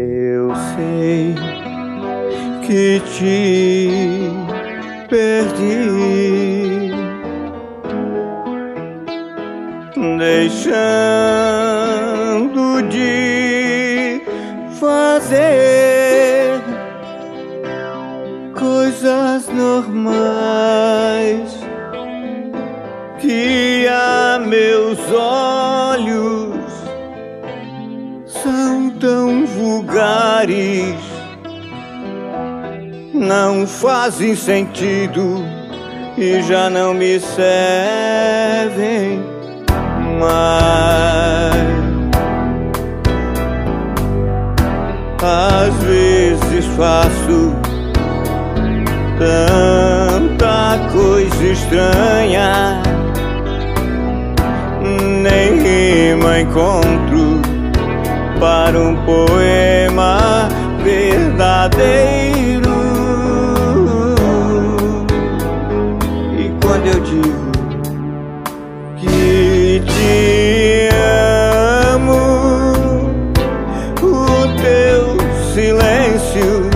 Eu sei que te perdi, deixando de fazer coisas normais que a meus olhos são tão vulgares, não fazem sentido e já não me servem mais. Às vezes faço tanta coisa estranha, nem rima encontro para um poema verdadeiro. E quando eu digo que te amo, o teu silêncio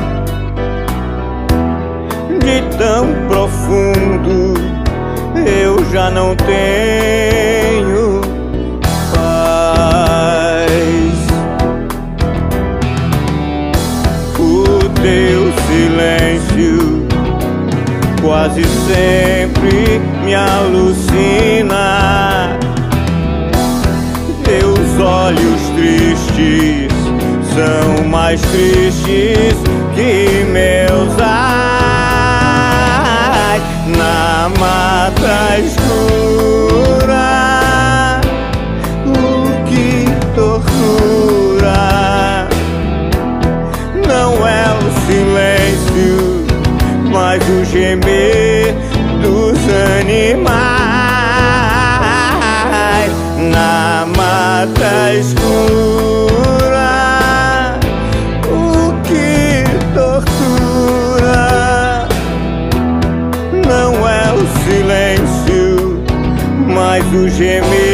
de tão profundo eu já não tenho paz. O teu silêncio quase sempre me alucina. Teus olhos tristes são mais tristes que meus ai. Na mata escura, o que tortura não é o silêncio, mas o gemer dos animais. Na mata escura, o que tortura não é o silêncio, mas o gemer